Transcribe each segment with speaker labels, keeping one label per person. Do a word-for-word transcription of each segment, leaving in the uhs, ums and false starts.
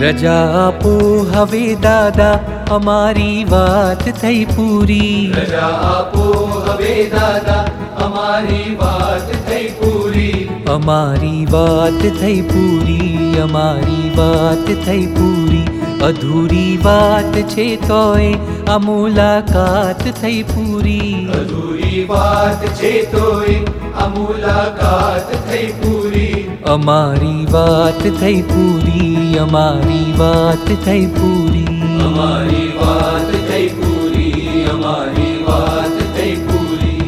Speaker 1: રજા આપો હવે દાદા અમારી વાત થઈ પૂરી.
Speaker 2: રજા આપો હવે દાદા અમારી વાત થઈ પૂરી.
Speaker 1: અમારી વાત થઈ પૂરી, અમારી વાત થઈ પૂરી. અધૂરી વાત છે તોય આ મુલાકાત થઈ પૂરી.
Speaker 2: અધૂરી વાત છે તોય આ મુલાકાત થઈ પૂરી.
Speaker 1: અમારી વાત થઈ પૂરી, અમારી વાત થઈ પૂરી.
Speaker 2: અમારી વાત થઈ પૂરી, અમારી વાત થઈ પૂરી.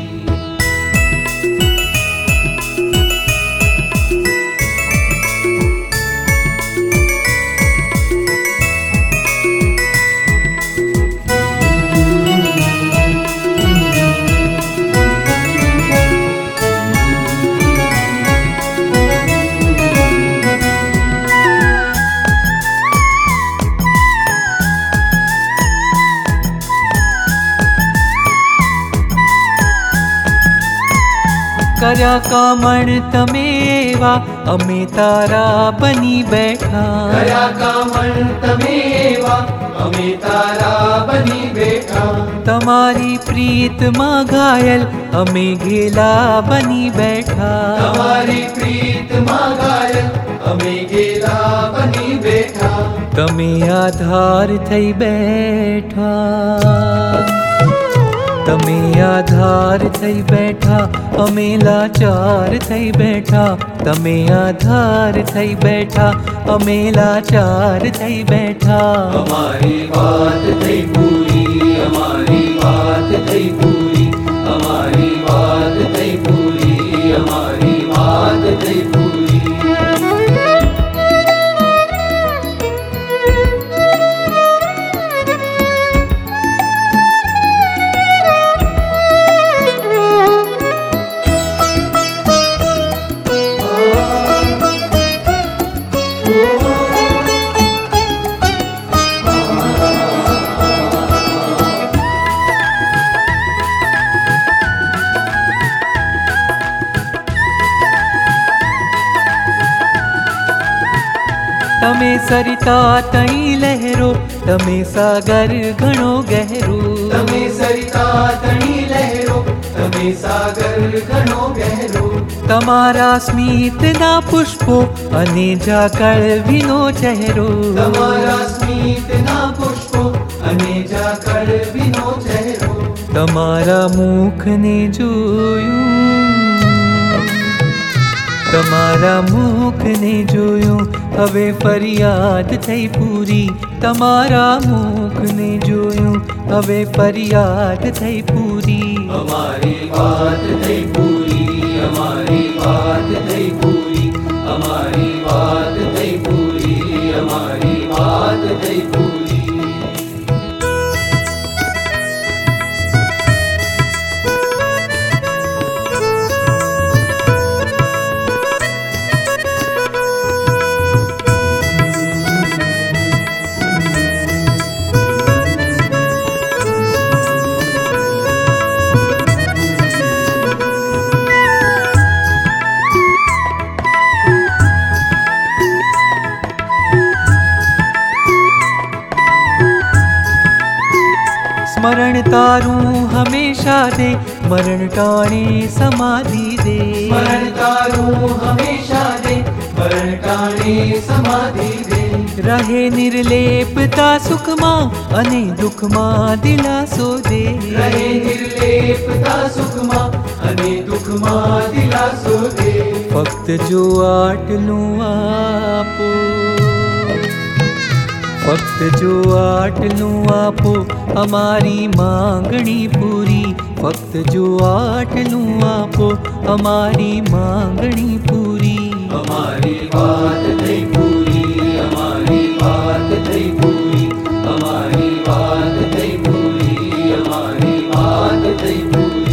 Speaker 1: કર્યા કામણ તમે એવા અમે તારા બની બેઠા.
Speaker 2: કર્યા કામણ તમે એવા અમે તારા બની બેઠા.
Speaker 1: તમારી પ્રીતમાં ઘાયલ અમે ઘેલા બની બેઠા.
Speaker 2: તમારી પ્રીતમાં ઘાયલ અમે ઘેલા બની બેઠા.
Speaker 1: તમે આધાર થઈ બેઠા. તમે આધાર થઈ બેઠા, અમે લાચાર થઈ બેઠા. તમે આધાર થઈ બેઠા, અમે લાચાર થઈ બેઠા.
Speaker 2: અમારી વાત થઈ પૂરી, અમારી વાત થઈ પૂરી. અમારી વાત થઈ પૂરી, અમારી વાત થઈ પૂરી.
Speaker 1: તમે સરિતા તઈ લહેરો, તમે સાગર ઘણો ગહેરો.
Speaker 2: તમે સરિતા તણી લહેરો, તમે સાગર ઘણો ગહેરો.
Speaker 1: તમારા સ્મિતના પુષ્પો અને ઝાકળ ભીનો ચહેરો.
Speaker 2: તમારા સ્મિતના પુષ્પો અને ઝાકળ ભીનો ચહેરો.
Speaker 1: તમારા મુખને જોયું, તમારા મુખને જોયું હવે ફરિયાદ થઈ પૂરી. તમારા મુખને જોયું હવે ફરિયાદ થઈ પૂરી.
Speaker 2: અમારી વાત થઈ પૂરી, અમારી વાત થઈ પૂરી. અમારી વાત થઈ પૂરી, અમારી વાત થઈ પૂરી.
Speaker 1: સ્મરણ તારું હંમેશા દે, મરણ ટાણે સમાધિ દે.
Speaker 2: સ્મરણ તારું હંમેશા દે, મરણ ટાણે સમાધિ દે.
Speaker 1: રહે નિર્લેપતા સુખમાં અને દુઃખમાં દિલાસો દે.
Speaker 2: રહે નિર્લેપતા સુખમાં અને દુઃખમાં દિલાસો દે.
Speaker 1: ફક્ત જો આટલું આપો, ફક્ત જો આટલું આપો અમારી માંગણી પૂરી. ફક્ત જો આટલું આપો અમારી માંગણી પૂરી.
Speaker 2: અમારી વાત થઈ પૂરી, અમારી વાત થઈ પૂરી. અમારી વાત થઈ પૂરી, અમારી વાત થઈ પૂરી.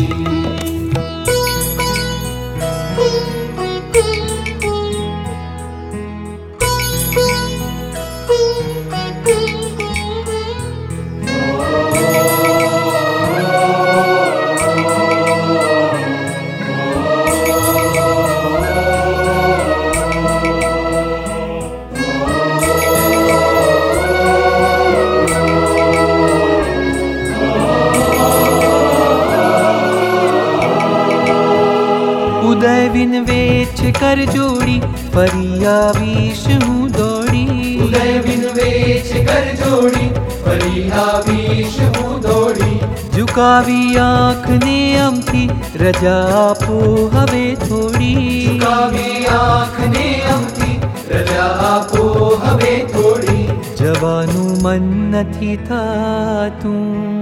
Speaker 1: उदय बिन वेच कर जोड़ी परिया विष्णु दौड़ी
Speaker 2: उदय बिन वेच कर जोड़ी परिया विष्णु दौड़ी
Speaker 1: झुकावी आँख ने अमथी रजा आपो हवे थोड़ी
Speaker 2: झुकावी आँख ने अमथी रजा आपो हवे थोड़ी
Speaker 1: जवानु मन नथी थातुं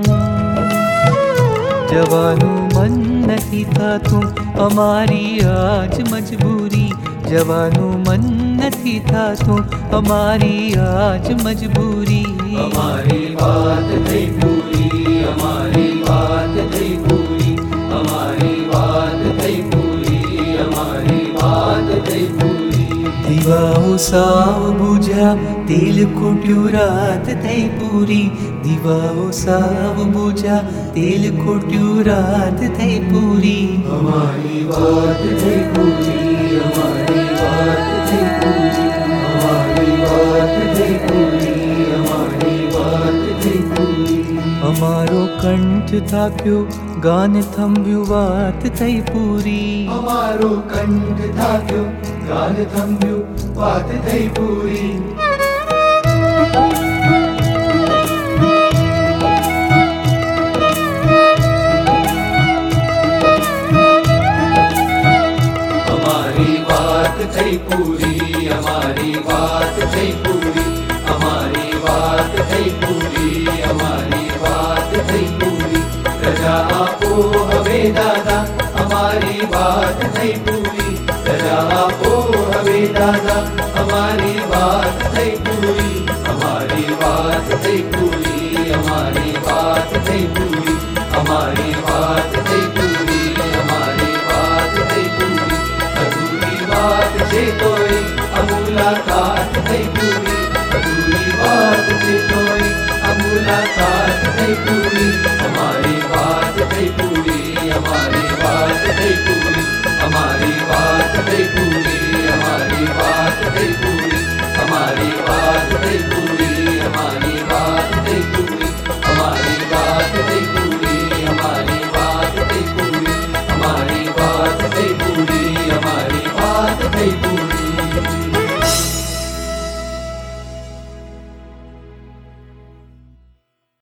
Speaker 1: जवानु मन नथी थातुं अमारी आज मजबूरी जवानु मन नथी थातुं अमारी आज मजबूरी
Speaker 2: हमारी बात थई पूरी हमारी बात थई पूरी हमारी बात थई पूरी हमारी बात थई पूरी
Speaker 1: दिवाओ साव बुझा तेल खोट्यो रात थई पूरी दिवाओ साव बुझा तेल खोट्यो रात थई पूरी
Speaker 2: हमारी बात थई पूरी हमारी बात थई पूरी हमारी बात थई पूरी हमारी बात थई पूरी
Speaker 1: अमारो कंठ थाक्यो गान थंभ्यो वात थई पूरी
Speaker 2: हमारो कंठ थाक्यो गान थंभ्यो वात थई पूरी हमारी बात थई पूरी हमारी बात थई पूरी हमारी बात थई पूरी हमारी बात थई पूरी रजा आपो हवे दादा हमारी बात थई पूरी रजा आपो हवे दादा हमारी बात थई पूरी हमारी बात थई पूरी हमारी बात थई पूरी हमारी बात थई पूरी हमारी बात थई पूरी अधूरी बात से तोय अमुलाकात थई पूरी अधूरी बात से तोय अमुलाकात थई पूरी हमारी बात थई पूरी हमारी बात